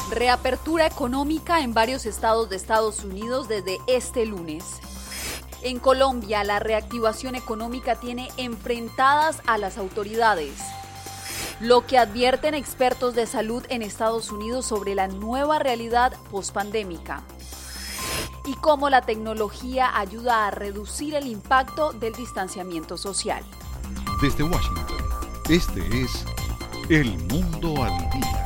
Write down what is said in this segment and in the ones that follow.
Reapertura económica en varios estados de Estados Unidos desde este lunes. En Colombia, la reactivación económica tiene enfrentadas a las autoridades. Lo que advierten expertos de salud en Estados Unidos sobre la nueva realidad pospandémica. Y cómo la tecnología ayuda a reducir el impacto del distanciamiento social. Desde Washington, este es El Mundo al Día.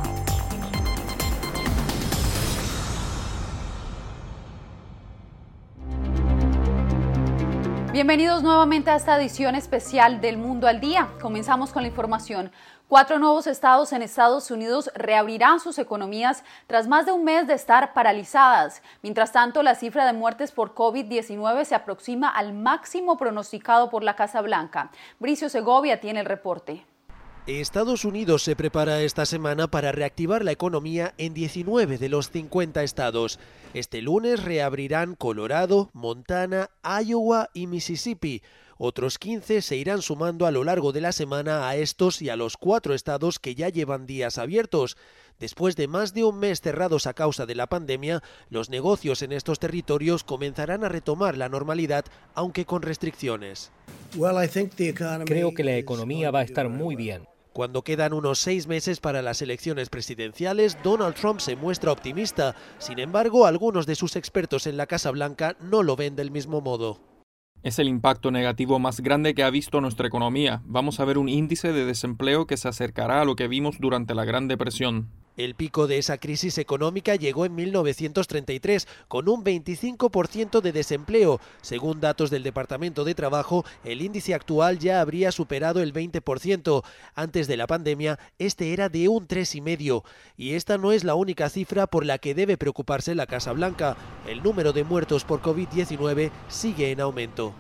Bienvenidos nuevamente a esta edición especial del Mundo al Día. Comenzamos con la información. 4 nuevos estados en Estados Unidos reabrirán sus economías tras más de un mes de estar paralizadas. Mientras tanto, la cifra de muertes por COVID-19 se aproxima al máximo pronosticado por la Casa Blanca. Bricio Segovia tiene el reporte. Estados Unidos se prepara esta semana para reactivar la economía en 19 de los 50 estados. Este lunes reabrirán Colorado, Montana, Iowa y Mississippi. Otros 15 se irán sumando a lo largo de la semana a estos y a los 4 estados que ya llevan días abiertos. Después de más de un mes cerrados a causa de la pandemia, los negocios en estos territorios comenzarán a retomar la normalidad, aunque con restricciones. Creo que la economía va a estar muy bien. Cuando quedan unos 6 meses para las elecciones presidenciales, Donald Trump se muestra optimista. Sin embargo, algunos de sus expertos en la Casa Blanca no lo ven del mismo modo. Es el impacto negativo más grande que ha visto nuestra economía. Vamos a ver un índice de desempleo que se acercará a lo que vimos durante la Gran Depresión. El pico de esa crisis económica llegó en 1933, con un 25% de desempleo. Según datos del Departamento de Trabajo, el índice actual ya habría superado el 20%. Antes de la pandemia, este era de un 3,5%. Y esta no es la única cifra por la que debe preocuparse la Casa Blanca. El número de muertos por COVID-19 sigue en aumento.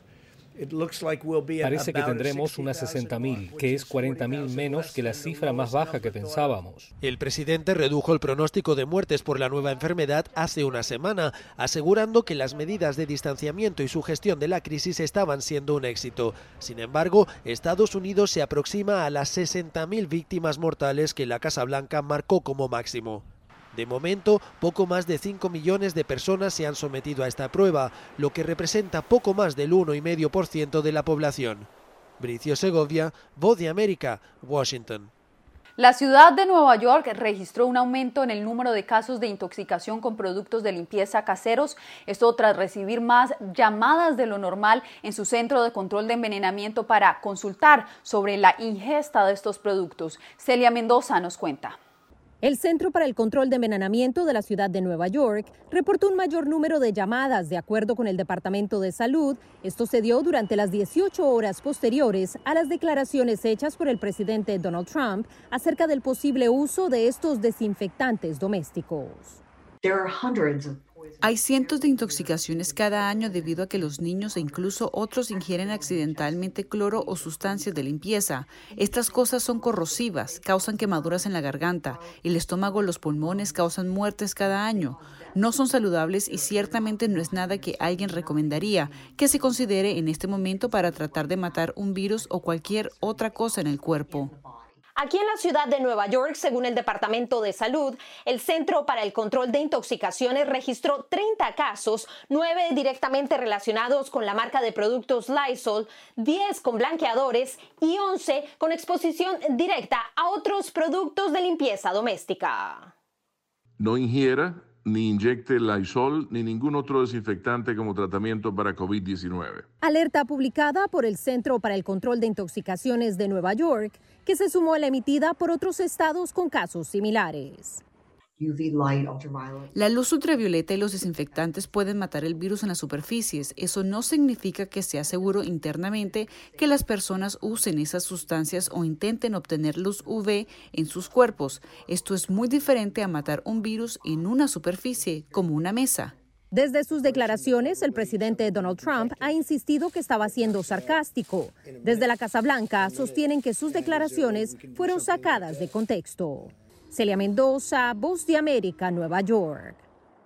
Parece que tendremos unas 60.000, que es 40.000 menos que la cifra más baja que pensábamos. El presidente redujo el pronóstico de muertes por la nueva enfermedad hace una semana, asegurando que las medidas de distanciamiento y su gestión de la crisis estaban siendo un éxito. Sin embargo, Estados Unidos se aproxima a las 60.000 víctimas mortales que la Casa Blanca marcó como máximo. De momento, poco más de 5 millones de personas se han sometido a esta prueba, lo que representa poco más del 1,5% de la población. Bricio Segovia, Voz de América, Washington. La ciudad de Nueva York registró un aumento en el número de casos de intoxicación con productos de limpieza caseros, esto tras recibir más llamadas de lo normal en su centro de control de envenenamiento para consultar sobre la ingesta de estos productos. Celia Mendoza nos cuenta. El Centro para el Control de Envenenamiento de la ciudad de Nueva York reportó un mayor número de llamadas de acuerdo con el Departamento de Salud. Esto se dio durante las 18 horas posteriores a las declaraciones hechas por el presidente Donald Trump acerca del posible uso de estos desinfectantes domésticos. Hay cientos de intoxicaciones cada año debido a que los niños e incluso otros ingieren accidentalmente cloro o sustancias de limpieza. Estas cosas son corrosivas, causan quemaduras en la garganta, el estómago, los pulmones, causan muertes cada año. No son saludables y ciertamente no es nada que alguien recomendaría que se considere en este momento para tratar de matar un virus o cualquier otra cosa en el cuerpo. Aquí en la ciudad de Nueva York, según el Departamento de Salud, el Centro para el Control de Intoxicaciones registró 30 casos, 9 directamente relacionados con la marca de productos Lysol, 10 con blanqueadores y 11 con exposición directa a otros productos de limpieza doméstica. No ingiera ni inyecte Lysol ni ningún otro desinfectante como tratamiento para COVID-19. Alerta publicada por el Centro para el Control de Intoxicaciones de Nueva York, que se sumó a la emitida por otros estados con casos similares. La luz ultravioleta y los desinfectantes pueden matar el virus en las superficies. Eso no significa que sea seguro internamente que las personas usen esas sustancias o intenten obtener luz UV en sus cuerpos. Esto es muy diferente a matar un virus en una superficie, como una mesa. Desde sus declaraciones, el presidente Donald Trump ha insistido que estaba siendo sarcástico. Desde la Casa Blanca sostienen que sus declaraciones fueron sacadas de contexto. Celia Mendoza, Voz de América, Nueva York.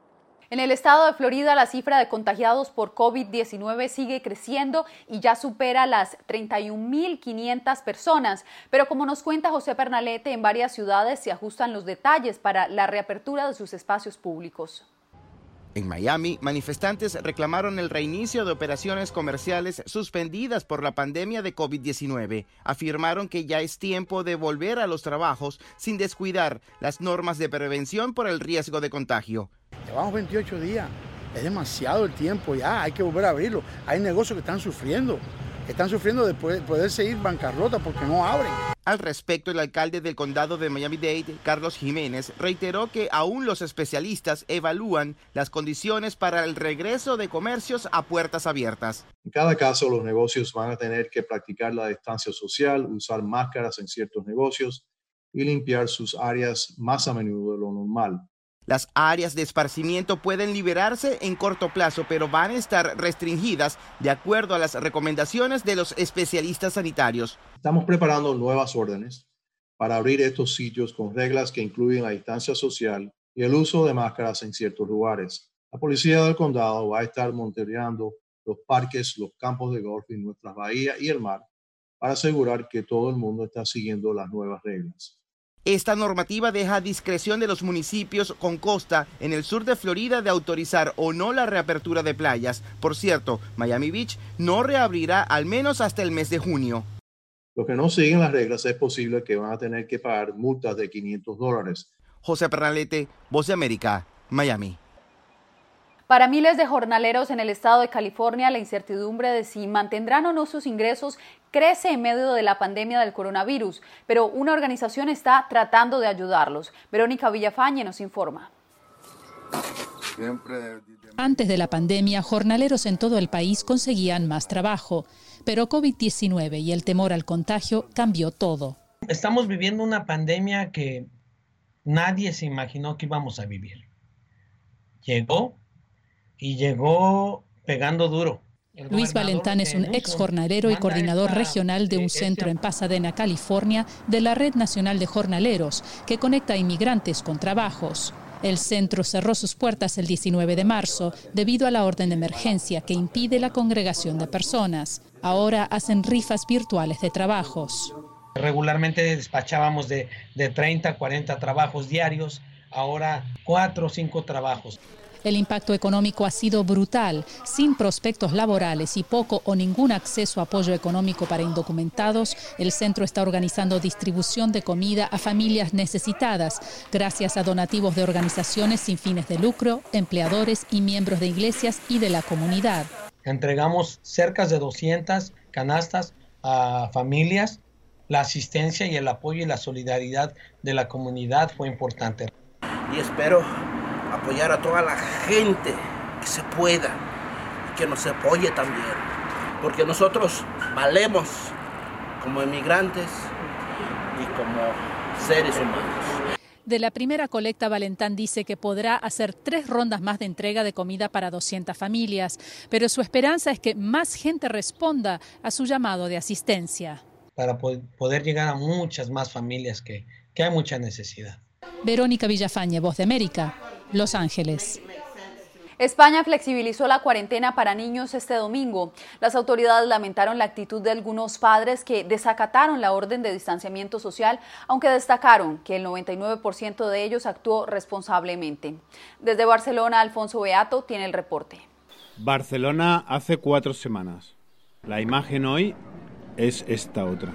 En el estado de Florida, la cifra de contagiados por COVID-19 sigue creciendo y ya supera las 31.500 personas. Pero como nos cuenta José Pernalete, en varias ciudades se ajustan los detalles para la reapertura de sus espacios públicos. En Miami, manifestantes reclamaron el reinicio de operaciones comerciales suspendidas por la pandemia de COVID-19. Afirmaron que ya es tiempo de volver a los trabajos sin descuidar las normas de prevención por el riesgo de contagio. Llevamos 28 días, es demasiado el tiempo ya, hay que volver a abrirlo. Hay negocios que están sufriendo de poder seguir bancarrota porque no abren. Al respecto, el alcalde del condado de Miami-Dade, Carlos Jiménez, reiteró que aún los especialistas evalúan las condiciones para el regreso de comercios a puertas abiertas. En cada caso, los negocios van a tener que practicar la distancia social, usar máscaras en ciertos negocios y limpiar sus áreas más a menudo de lo normal. Las áreas de esparcimiento pueden liberarse en corto plazo, pero van a estar restringidas de acuerdo a las recomendaciones de los especialistas sanitarios. Estamos preparando nuevas órdenes para abrir estos sitios con reglas que incluyen la distancia social y el uso de máscaras en ciertos lugares. La policía del condado va a estar monitoreando los parques, los campos de golf y nuestras bahías y el mar para asegurar que todo el mundo está siguiendo las nuevas reglas. Esta normativa deja a discreción de los municipios con costa en el sur de Florida de autorizar o no la reapertura de playas. Por cierto, Miami Beach no reabrirá al menos hasta el mes de junio. Los que no siguen las reglas es posible que van a tener que pagar multas de $500. José Pernalete, Voz de América, Miami. Para miles de jornaleros en el estado de California, la incertidumbre de si mantendrán o no sus ingresos crece en medio de la pandemia del coronavirus, pero una organización está tratando de ayudarlos. Verónica Villafañe nos informa. Antes de la pandemia, jornaleros en todo el país conseguían más trabajo, pero COVID-19 y el temor al contagio cambió todo. Estamos viviendo una pandemia que nadie se imaginó que íbamos a vivir. Llegó pegando duro. Luis Valentán es un ex jornalero y coordinador regional de un centro en Pasadena, California, de la Red Nacional de Jornaleros, que conecta a inmigrantes con trabajos. El centro cerró sus puertas el 19 de marzo debido a la orden de emergencia que impide la congregación de personas. Ahora hacen rifas virtuales de trabajos. Regularmente despachábamos de 30 a 40 trabajos diarios, ahora 4 o 5 trabajos. El impacto económico ha sido brutal. Sin prospectos laborales y poco o ningún acceso a apoyo económico para indocumentados, el centro está organizando distribución de comida a familias necesitadas, gracias a donativos de organizaciones sin fines de lucro, empleadores y miembros de iglesias y de la comunidad. Entregamos cerca de 200 canastas a familias. La asistencia y el apoyo y la solidaridad de la comunidad fue importante. Y espero apoyar a toda la gente que se pueda y que nos apoye también, porque nosotros valemos como inmigrantes y como seres humanos. De la primera colecta, Valentán dice que podrá hacer 3 rondas más de entrega de comida para 200 familias, pero su esperanza es que más gente responda a su llamado de asistencia. Para poder llegar a muchas más familias que hay mucha necesidad. Verónica Villafañe, Voz de América, Los Ángeles. España flexibilizó la cuarentena para niños este domingo. Las autoridades lamentaron la actitud de algunos padres que desacataron la orden de distanciamiento social, aunque destacaron que el 99% de ellos actuó responsablemente. Desde Barcelona, Alfonso Beato tiene el reporte. Barcelona hace 4 semanas. La imagen hoy es esta otra.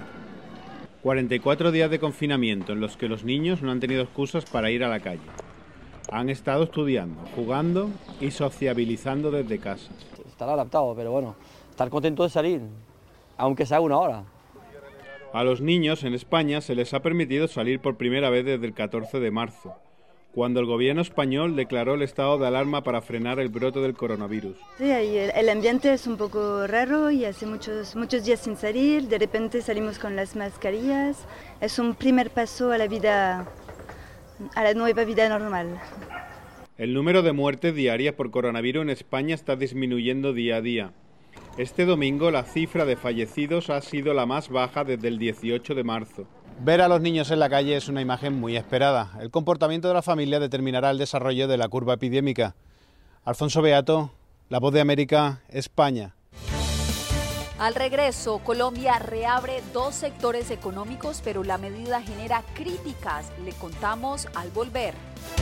44 días de confinamiento en los que los niños no han tenido excusas para ir a la calle. Han estado estudiando, jugando y sociabilizando desde casa. Estar adaptado, pero bueno, estar contento de salir, aunque sea 1 hora. A los niños en España se les ha permitido salir por primera vez desde el 14 de marzo, cuando el gobierno español declaró el estado de alarma para frenar el brote del coronavirus. Sí, el ambiente es un poco raro y hace muchos días sin salir, de repente salimos con las mascarillas. Es un primer paso a la nueva vida normal. El número de muertes diarias por coronavirus en España está disminuyendo día a día. Este domingo la cifra de fallecidos ha sido la más baja desde el 18 de marzo. Ver a los niños en la calle es una imagen muy esperada. El comportamiento de la familia determinará el desarrollo de la curva epidémica. Alfonso Beato, La Voz de América, España. Al regreso, Colombia reabre 2 sectores económicos, pero la medida genera críticas. Le contamos al volver.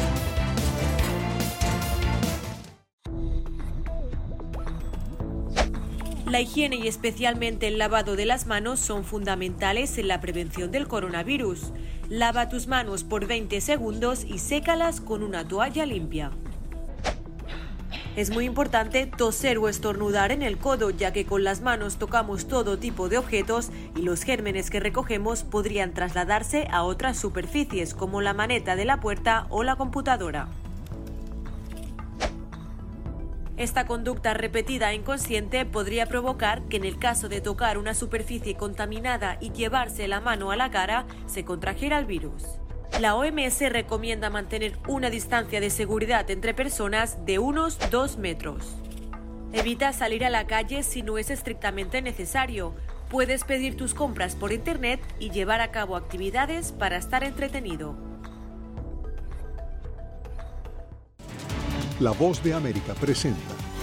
La higiene y especialmente el lavado de las manos son fundamentales en la prevención del coronavirus. Lava tus manos por 20 segundos y sécalas con una toalla limpia. Es muy importante toser o estornudar en el codo, ya que con las manos tocamos todo tipo de objetos y los gérmenes que recogemos podrían trasladarse a otras superficies, como la maneta de la puerta o la computadora. Esta conducta repetida e inconsciente podría provocar que en el caso de tocar una superficie contaminada y llevarse la mano a la cara, se contrajera el virus. La OMS recomienda mantener una distancia de seguridad entre personas de unos 2 metros. Evita salir a la calle si no es estrictamente necesario. Puedes pedir tus compras por internet y llevar a cabo actividades para estar entretenido. La Voz de América presenta.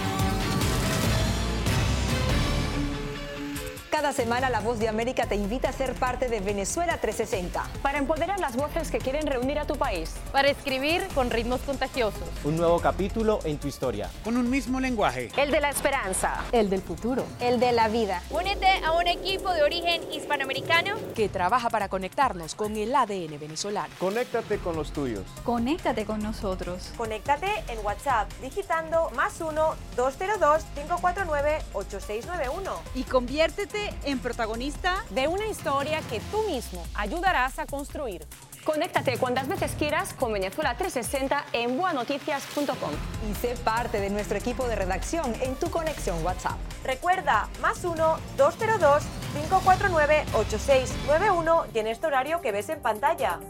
Cada semana La Voz de América te invita a ser parte de Venezuela 360. Para empoderar las voces que quieren reunir a tu país. Para escribir con ritmos contagiosos. Un nuevo capítulo en tu historia. Con un mismo lenguaje. El de la esperanza. El del futuro. El de la vida. Únete a un equipo de origen hispanoamericano que trabaja para conectarnos con el ADN venezolano. Conéctate con los tuyos. Conéctate con nosotros. Conéctate en WhatsApp digitando +1 202 549 8691. Y conviértete en protagonista de una historia que tú mismo ayudarás a construir. Conéctate cuantas veces quieras con Venezuela 360 en boanoticias.com. Y sé parte de nuestro equipo de redacción en tu conexión WhatsApp. Recuerda, +1 202 549 8691 y en este horario que ves en pantalla.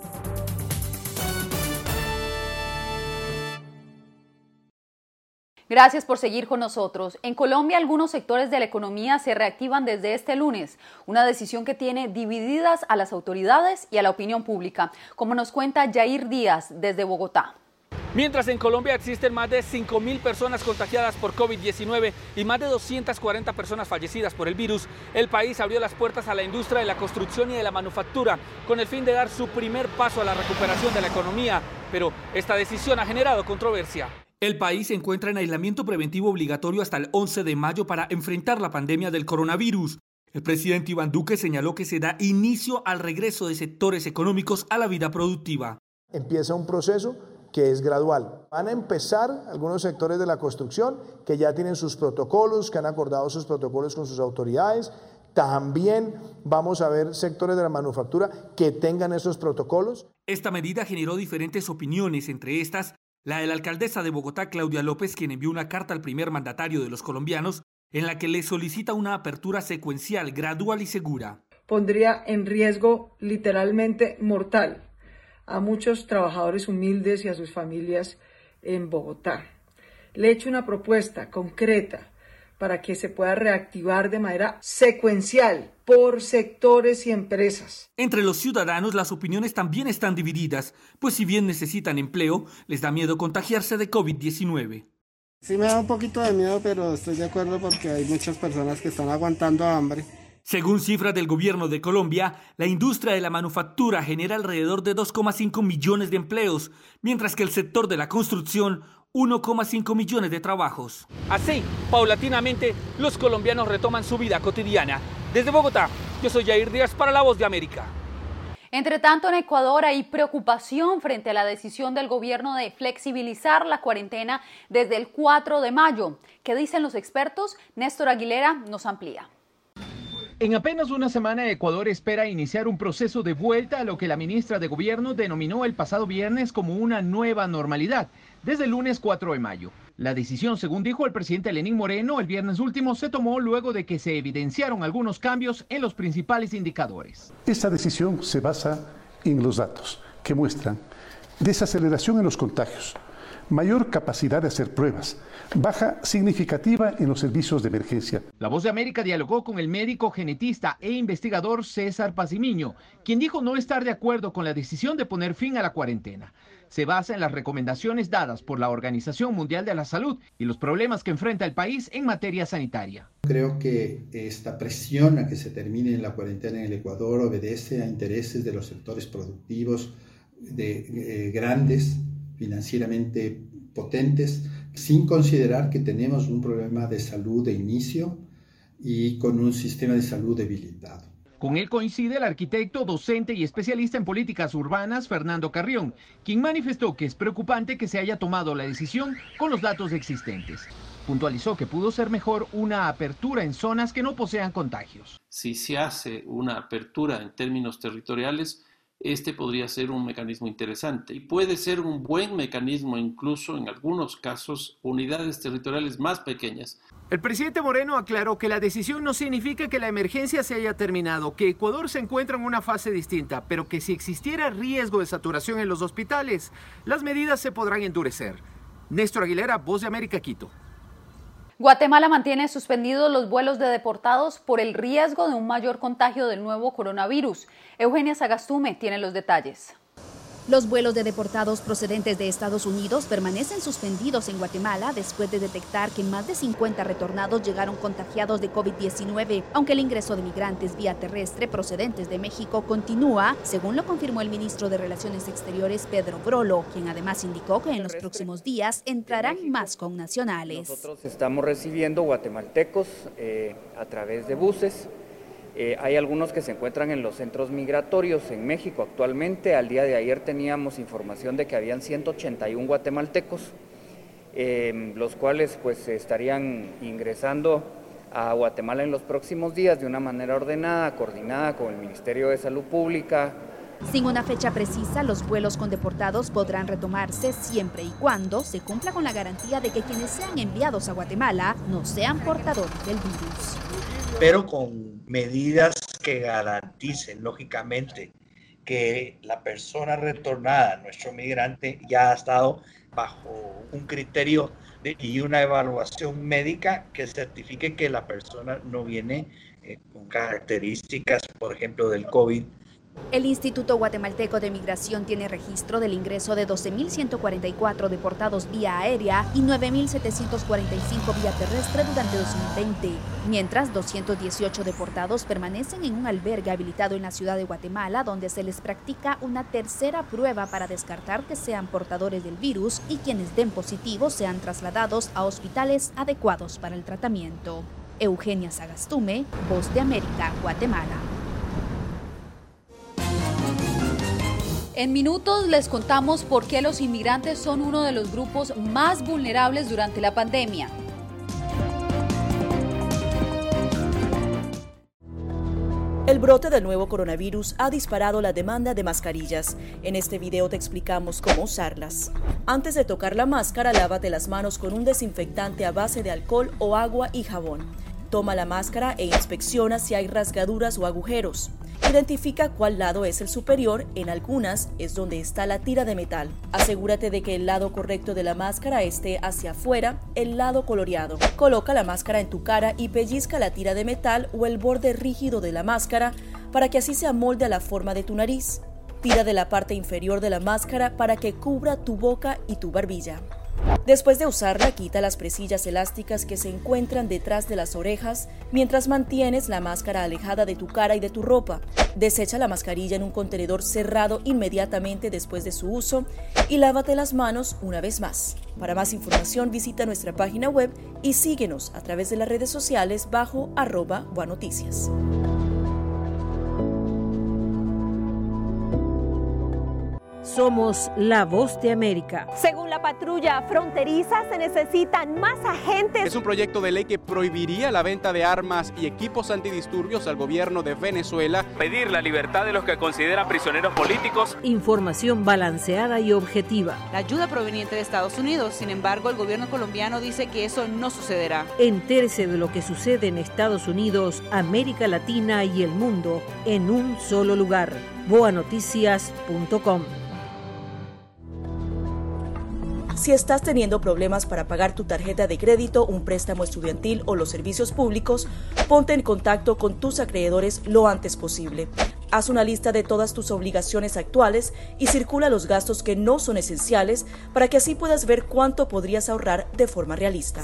Gracias por seguir con nosotros. En Colombia, algunos sectores de la economía se reactivan desde este lunes, una decisión que tiene divididas a las autoridades y a la opinión pública, como nos cuenta Yair Díaz desde Bogotá. Mientras en Colombia existen más de 5.000 personas contagiadas por COVID-19 y más de 240 personas fallecidas por el virus, el país abrió las puertas a la industria de la construcción y de la manufactura con el fin de dar su primer paso a la recuperación de la economía. Pero esta decisión ha generado controversia. El país se encuentra en aislamiento preventivo obligatorio hasta el 11 de mayo para enfrentar la pandemia del coronavirus. El presidente Iván Duque señaló que se da inicio al regreso de sectores económicos a la vida productiva. Empieza un proceso que es gradual. Van a empezar algunos sectores de la construcción que ya tienen sus protocolos, que han acordado sus protocolos con sus autoridades. También vamos a ver sectores de la manufactura que tengan esos protocolos. Esta medida generó diferentes opiniones, entre estas la de la alcaldesa de Bogotá, Claudia López, quien envió una carta al primer mandatario de los colombianos en la que le solicita una apertura secuencial, gradual y segura. Pondría en riesgo literalmente mortal a muchos trabajadores humildes y a sus familias en Bogotá. Le he hecho una propuesta concreta para que se pueda reactivar de manera secuencial por sectores y empresas. Entre los ciudadanos las opiniones también están divididas, pues si bien necesitan empleo, les da miedo contagiarse de COVID-19. Sí me da un poquito de miedo, pero estoy de acuerdo porque hay muchas personas que están aguantando hambre. Según cifras del gobierno de Colombia, la industria de la manufactura genera alrededor de 2,5 millones de empleos, mientras que el sector de la construcción 1,5 millones de trabajos. Así, paulatinamente, los colombianos retoman su vida cotidiana. Desde Bogotá, yo soy Yair Díaz para La Voz de América. Entre tanto, en Ecuador hay preocupación frente a la decisión del gobierno de flexibilizar la cuarentena desde el 4 de mayo. ¿Qué dicen los expertos? Néstor Aguilera nos amplía. En apenas una semana, Ecuador espera iniciar un proceso de vuelta a lo que la ministra de Gobierno denominó el pasado viernes como una nueva normalidad, desde el lunes 4 de mayo. La decisión, según dijo el presidente Lenín Moreno el viernes último, se tomó luego de que se evidenciaron algunos cambios en los principales indicadores. Esta decisión se basa en los datos que muestran desaceleración en los contagios, mayor capacidad de hacer pruebas, baja significativa en los servicios de emergencia. La Voz de América dialogó con el médico genetista e investigador César Pazimiño, quien dijo no estar de acuerdo con la decisión de poner fin a la cuarentena. se basa en las recomendaciones dadas por la Organización Mundial de la Salud y los problemas que enfrenta el país en materia sanitaria. Creo que esta presión a que se termine la cuarentena en el Ecuador obedece a intereses de los sectores productivos grandes, financieramente potentes, sin considerar que tenemos un problema de salud de inicio y con un sistema de salud debilitado. Con él coincide el arquitecto, docente y especialista en políticas urbanas, Fernando Carrión, quien manifestó que es preocupante que se haya tomado la decisión con los datos existentes. Puntualizó que pudo ser mejor una apertura en zonas que no posean contagios. Si se hace una apertura en términos territoriales, este podría ser un mecanismo interesante y puede ser un buen mecanismo incluso en algunos casos unidades territoriales más pequeñas. El presidente Moreno aclaró que la decisión no significa que la emergencia se haya terminado, que Ecuador se encuentra en una fase distinta, pero que si existiera riesgo de saturación en los hospitales, las medidas se podrán endurecer. Néstor Aguilera, Voz de América, Quito. Guatemala mantiene suspendidos los vuelos de deportados por el riesgo de un mayor contagio del nuevo coronavirus. Eugenia Sagastume tiene los detalles. Los vuelos de deportados procedentes de Estados Unidos permanecen suspendidos en Guatemala después de detectar que más de 50 retornados llegaron contagiados de COVID-19, aunque el ingreso de migrantes vía terrestre procedentes de México continúa, según lo confirmó el ministro de Relaciones Exteriores, Pedro Brolo, quien además indicó que en los próximos días entrarán más connacionales. Nosotros estamos recibiendo guatemaltecos a través de buses. Hay algunos que se encuentran en los centros migratorios en México actualmente. Al día de ayer teníamos información de que habían 181 guatemaltecos, los cuales pues estarían ingresando a Guatemala en los próximos días de una manera ordenada, coordinada con el Ministerio de Salud Pública. Sin una fecha precisa, los vuelos con deportados podrán retomarse siempre y cuando se cumpla con la garantía de que quienes sean enviados a Guatemala no sean portadores del virus. Pero con medidas que garanticen, lógicamente, que la persona retornada, nuestro migrante, ya ha estado bajo un criterio y una evaluación médica que certifique que la persona no viene con características, por ejemplo, del COVID. El Instituto Guatemalteco de Migración tiene registro del ingreso de 12.144 deportados vía aérea y 9.745 vía terrestre durante 2020, mientras 218 deportados permanecen en un albergue habilitado en la ciudad de Guatemala, donde se les practica una tercera prueba para descartar que sean portadores del virus y quienes den positivo sean trasladados a hospitales adecuados para el tratamiento. Eugenia Sagastume, Voz de América, Guatemala. En minutos les contamos por qué los inmigrantes son uno de los grupos más vulnerables durante la pandemia. El brote del nuevo coronavirus ha disparado la demanda de mascarillas. En este video te explicamos cómo usarlas. Antes de tocar la máscara, lávate las manos con un desinfectante a base de alcohol o agua y jabón. Toma la máscara e inspecciona si hay rasgaduras o agujeros. Identifica cuál lado es el superior, en algunas es donde está la tira de metal. Asegúrate de que el lado correcto de la máscara esté hacia afuera, el lado coloreado. Coloca la máscara en tu cara y pellizca la tira de metal o el borde rígido de la máscara para que así se amolde a la forma de tu nariz. Tira de la parte inferior de la máscara para que cubra tu boca y tu barbilla. Después de usarla, quita las presillas elásticas que se encuentran detrás de las orejas mientras mantienes la máscara alejada de tu cara y de tu ropa. Desecha la mascarilla en un contenedor cerrado inmediatamente después de su uso y lávate las manos una vez más. Para más información visita nuestra página web y síguenos a través de las redes sociales bajo @boanoticias. Somos la Voz de América. Según la patrulla fronteriza, se necesitan más agentes. Es un proyecto de ley que prohibiría la venta de armas y equipos antidisturbios al gobierno de Venezuela. Pedir la libertad de los que considera prisioneros políticos. Información balanceada y objetiva. La ayuda proveniente de Estados Unidos, sin embargo, el gobierno colombiano dice que eso no sucederá. Entérese de lo que sucede en Estados Unidos, América Latina y el mundo en un solo lugar. boanoticias.com. Si estás teniendo problemas para pagar tu tarjeta de crédito, un préstamo estudiantil o los servicios públicos, ponte en contacto con tus acreedores lo antes posible. Haz una lista de todas tus obligaciones actuales y circula los gastos que no son esenciales para que así puedas ver cuánto podrías ahorrar de forma realista.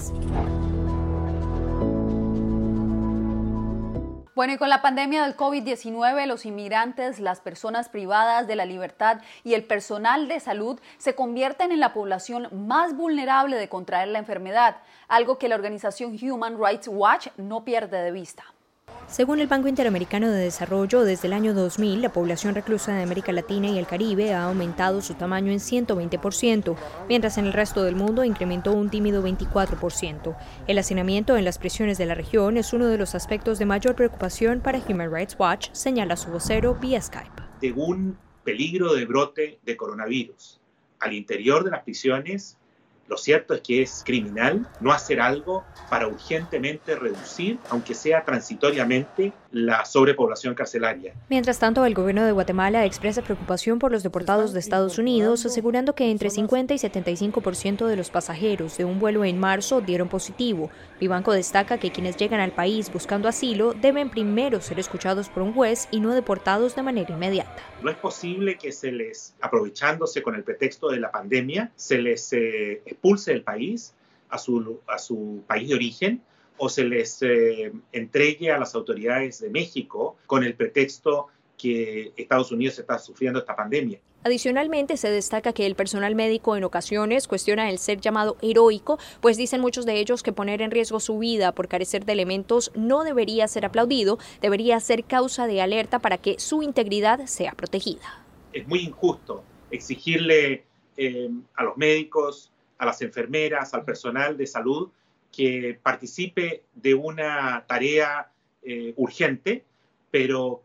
Bueno, y con la pandemia del COVID-19, los inmigrantes, las personas privadas de la libertad y el personal de salud se convierten en la población más vulnerable de contraer la enfermedad, algo que la organización Human Rights Watch no pierde de vista. Según el Banco Interamericano de Desarrollo, desde el año 2000, la población reclusa de América Latina y el Caribe ha aumentado su tamaño en 120%, mientras en el resto del mundo incrementó un tímido 24%. El hacinamiento en las prisiones de la región es uno de los aspectos de mayor preocupación para Human Rights Watch, señala su vocero vía Skype. De un peligro de brote de coronavirus al interior de las prisiones, lo cierto es que es criminal no hacer algo para urgentemente reducir, aunque sea transitoriamente, la sobrepoblación carcelaria. Mientras tanto, el gobierno de Guatemala expresa preocupación por los deportados de Estados Unidos, asegurando que entre 50 y 75% de los pasajeros de un vuelo en marzo dieron positivo. Vivanco destaca que quienes llegan al país buscando asilo deben primero ser escuchados por un juez y no deportados de manera inmediata. No es posible que se les, aprovechándose con el pretexto de la pandemia, se les expulse del país a su país de origen o se les entregue a las autoridades de México con el pretexto que Estados Unidos está sufriendo esta pandemia. Adicionalmente, se destaca que el personal médico en ocasiones cuestiona el ser llamado heroico, pues dicen muchos de ellos que poner en riesgo su vida por carecer de elementos no debería ser aplaudido, debería ser causa de alerta para que su integridad sea protegida. Es muy injusto exigirle a los médicos, a las enfermeras, al personal de salud que participe de una tarea urgente, pero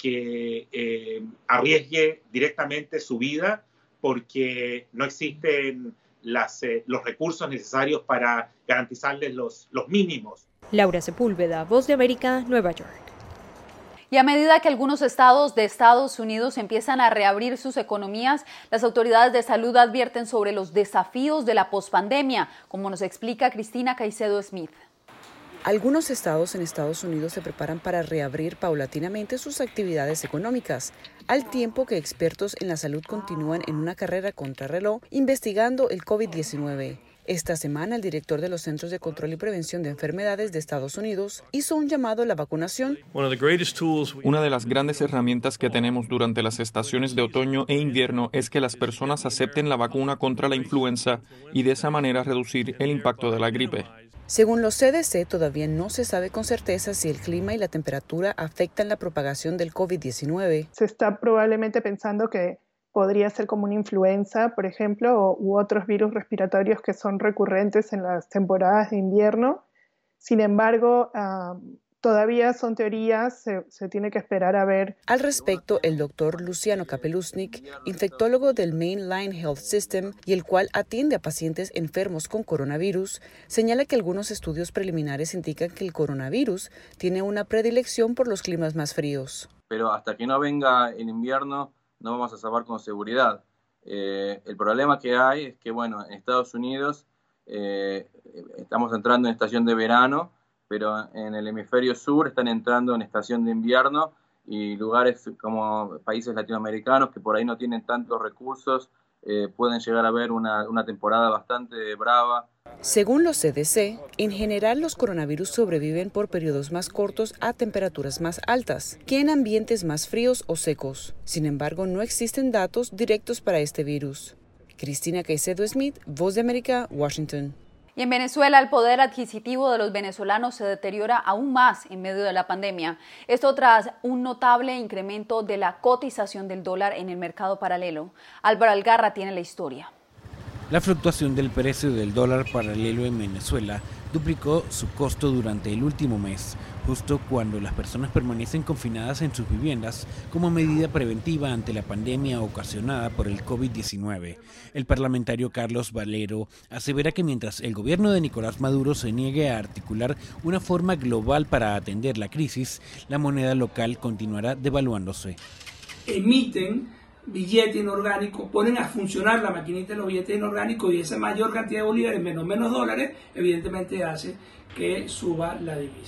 que arriesgue directamente su vida porque no existen los recursos necesarios para garantizarles los mínimos. Laura Sepúlveda, Voz de América, Nueva York. Y a medida que algunos estados de Estados Unidos empiezan a reabrir sus economías, las autoridades de salud advierten sobre los desafíos de la pospandemia, como nos explica Cristina Caicedo Smith. Algunos estados en Estados Unidos se preparan para reabrir paulatinamente sus actividades económicas, al tiempo que expertos en la salud continúan en una carrera contrarreloj investigando el COVID-19. Esta semana, el director de los Centros de Control y Prevención de Enfermedades de Estados Unidos hizo un llamado a la vacunación. Una de las grandes herramientas que tenemos durante las estaciones de otoño e invierno es que las personas acepten la vacuna contra la influenza y de esa manera reducir el impacto de la gripe. Según los CDC, todavía no se sabe con certeza si el clima y la temperatura afectan la propagación del COVID-19. Se está probablemente pensando que podría ser como una influenza, por ejemplo, u otros virus respiratorios que son recurrentes en las temporadas de invierno. Sin embargo, todavía son teorías, se tiene que esperar a ver. Al respecto, el doctor Luciano Kapeluznik, infectólogo del Main Line Health System y el cual atiende a pacientes enfermos con coronavirus, señala que algunos estudios preliminares indican que el coronavirus tiene una predilección por los climas más fríos. Pero hasta que no venga el invierno, no vamos a saber con seguridad. El problema que hay es que, bueno, en Estados Unidos estamos entrando en estación de verano, pero en el hemisferio sur están entrando en estación de invierno y lugares como países latinoamericanos que por ahí no tienen tantos recursos pueden llegar a ver una temporada bastante brava. Según los CDC, en general los coronavirus sobreviven por periodos más cortos a temperaturas más altas que en ambientes más fríos o secos. Sin embargo, no existen datos directos para este virus. Cristina Caicedo Smith, Voz de América, Washington. Y en Venezuela, el poder adquisitivo de los venezolanos se deteriora aún más en medio de la pandemia. Esto tras un notable incremento de la cotización del dólar en el mercado paralelo. Álvaro Algarra tiene la historia. La fluctuación del precio del dólar paralelo en Venezuela duplicó su costo durante el último mes, justo cuando las personas permanecen confinadas en sus viviendas como medida preventiva ante la pandemia ocasionada por el COVID-19. El parlamentario Carlos Valero asevera que mientras el gobierno de Nicolás Maduro se niegue a articular una forma global para atender la crisis, la moneda local continuará devaluándose. Emiten billete inorgánico, ponen a funcionar la maquinita de los billetes inorgánicos y esa mayor cantidad de bolívares menos dólares evidentemente hace que suba la divisa.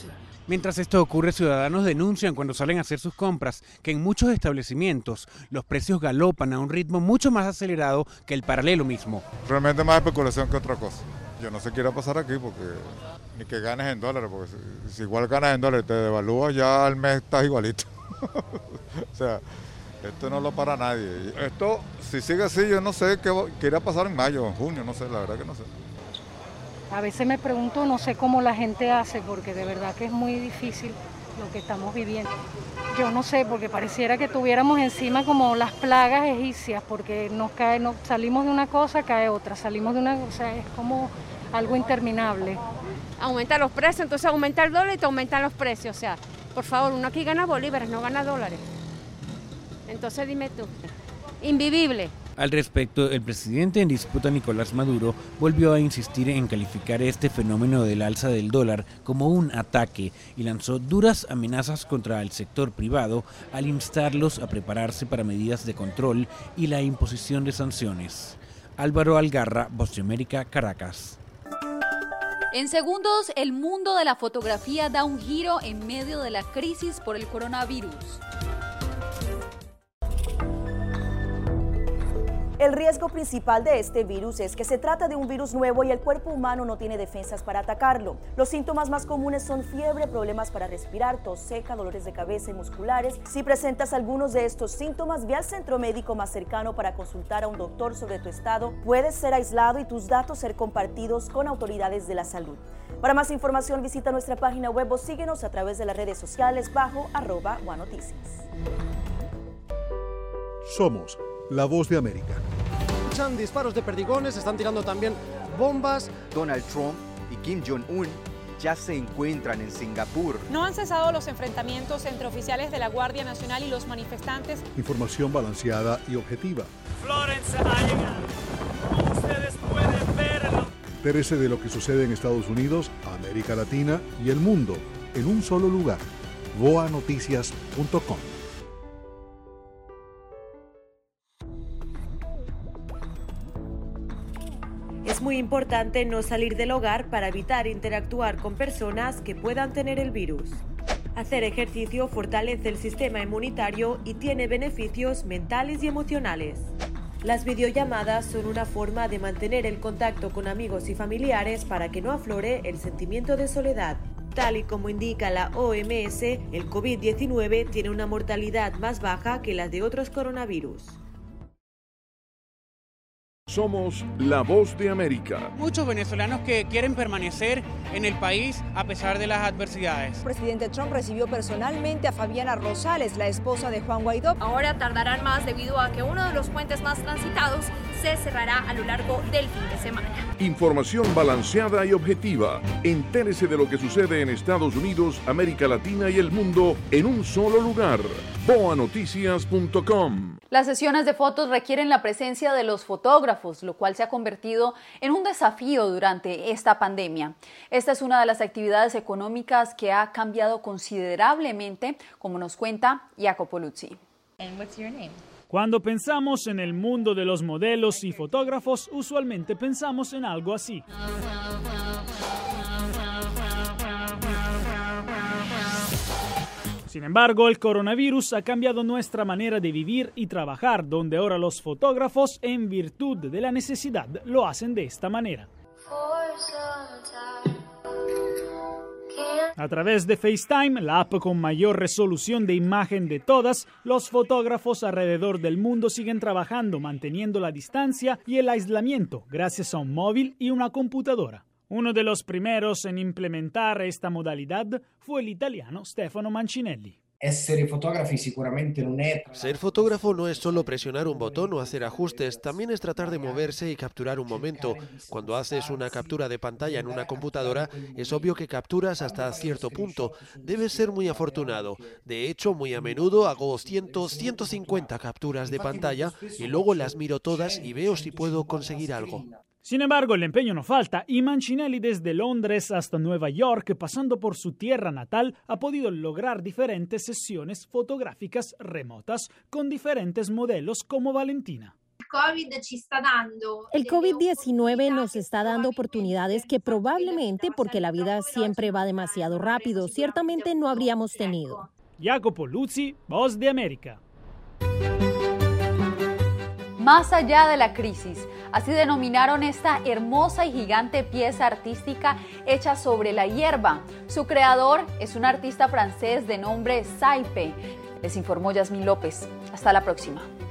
Mientras esto ocurre, ciudadanos denuncian cuando salen a hacer sus compras que en muchos establecimientos los precios galopan a un ritmo mucho más acelerado que el paralelo mismo. Realmente más especulación que otra cosa. Yo no sé qué irá a pasar aquí porque ni que ganes en dólares, porque si igual ganas en dólares te devalúas, ya al mes estás igualito. O sea, esto no lo para nadie. Esto, si sigue así, yo no sé qué irá a pasar en mayo, en junio, no sé, la verdad que no sé. A veces me pregunto, no sé cómo la gente hace, porque de verdad que es muy difícil lo que estamos viviendo. Yo no sé, porque pareciera que tuviéramos encima como las plagas egipcias, porque salimos de una cosa, cae otra, salimos de una cosa, es como algo interminable. Aumenta los precios, entonces aumenta el dólar y te aumentan los precios, o sea, por favor, uno aquí gana bolívares, no gana dólares. Entonces dime tú, invivible. Al respecto, el presidente en disputa, Nicolás Maduro, volvió a insistir en calificar este fenómeno del alza del dólar como un ataque y lanzó duras amenazas contra el sector privado al instarlos a prepararse para medidas de control y la imposición de sanciones. Álvaro Algarra, Voz de América, Caracas. En segundos, el mundo de la fotografía da un giro en medio de la crisis por el coronavirus. El riesgo principal de este virus es que se trata de un virus nuevo y el cuerpo humano no tiene defensas para atacarlo. Los síntomas más comunes son fiebre, problemas para respirar, tos seca, dolores de cabeza y musculares. Si presentas algunos de estos síntomas, ve al centro médico más cercano para consultar a un doctor sobre tu estado. Puedes ser aislado y tus datos ser compartidos con autoridades de la salud. Para más información, visita nuestra página web o síguenos a través de las redes sociales bajo @guanoticias. Somos la Voz de América. Escuchan disparos de perdigones, están tirando también bombas. Donald Trump y Kim Jong-un ya se encuentran en Singapur. No han cesado los enfrentamientos entre oficiales de la Guardia Nacional y los manifestantes. Información balanceada y objetiva. Florence ha llegado. Ustedes pueden verlo. Entérese de lo que sucede en Estados Unidos, América Latina y el mundo en un solo lugar. voanoticias.com. Es muy importante no salir del hogar para evitar interactuar con personas que puedan tener el virus. Hacer ejercicio fortalece el sistema inmunitario y tiene beneficios mentales y emocionales. Las videollamadas son una forma de mantener el contacto con amigos y familiares para que no aflore el sentimiento de soledad. Tal y como indica la OMS, el COVID-19 tiene una mortalidad más baja que la de otros coronavirus. Somos la Voz de América. Muchos venezolanos que quieren permanecer en el país a pesar de las adversidades. El presidente Trump recibió personalmente a Fabiana Rosales, la esposa de Juan Guaidó. Ahora tardarán más debido a que uno de los puentes más transitados se cerrará a lo largo del fin de semana. Información balanceada y objetiva. Entérese de lo que sucede en Estados Unidos, América Latina y el mundo en un solo lugar. voanoticias.com. Las sesiones de fotos requieren la presencia de los fotógrafos, lo cual se ha convertido en un desafío durante esta pandemia. Esta es una de las actividades económicas que ha cambiado considerablemente, como nos cuenta Jacopo Luzzi. Cuando pensamos en el mundo de los modelos y fotógrafos, usualmente pensamos en algo así. Sin embargo, el coronavirus ha cambiado nuestra manera de vivir y trabajar, donde ahora los fotógrafos, en virtud de la necesidad, lo hacen de esta manera. A través de FaceTime, la app con mayor resolución de imagen de todas, los fotógrafos alrededor del mundo siguen trabajando, manteniendo la distancia y el aislamiento, gracias a un móvil y una computadora. Uno de los primeros en implementar esta modalidad fue el italiano Stefano Mancinelli. Ser fotógrafo no es solo presionar un botón o hacer ajustes, también es tratar de moverse y capturar un momento. Cuando haces una captura de pantalla en una computadora, es obvio que capturas hasta cierto punto. Debes ser muy afortunado. De hecho, muy a menudo hago 150 capturas de pantalla y luego las miro todas y veo si puedo conseguir algo. Sin embargo, el empeño no falta y Mancinelli desde Londres hasta Nueva York, pasando por su tierra natal, ha podido lograr diferentes sesiones fotográficas remotas con diferentes modelos como Valentina. El COVID-19 nos está dando oportunidades que probablemente, porque la vida siempre va demasiado rápido, ciertamente no habríamos tenido. Jacopo Luzzi, Voz de América. Más allá de la crisis, así denominaron esta hermosa y gigante pieza artística hecha sobre la hierba. Su creador es un artista francés de nombre Saipe. Les informó Yasmín López. Hasta la próxima.